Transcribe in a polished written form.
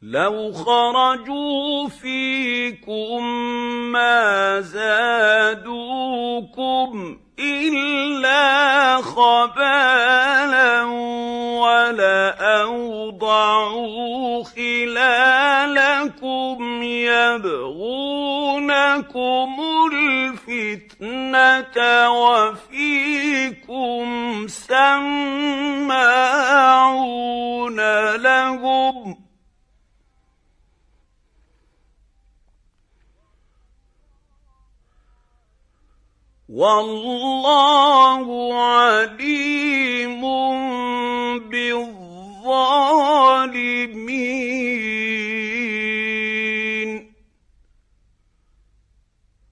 لو خرجوا فيكم ما زادوكم إلا خبالا ولأوضعوا خلالكم يبغونكم الفتنة وفيكم سماعون لهم والله عليم بالظالمين.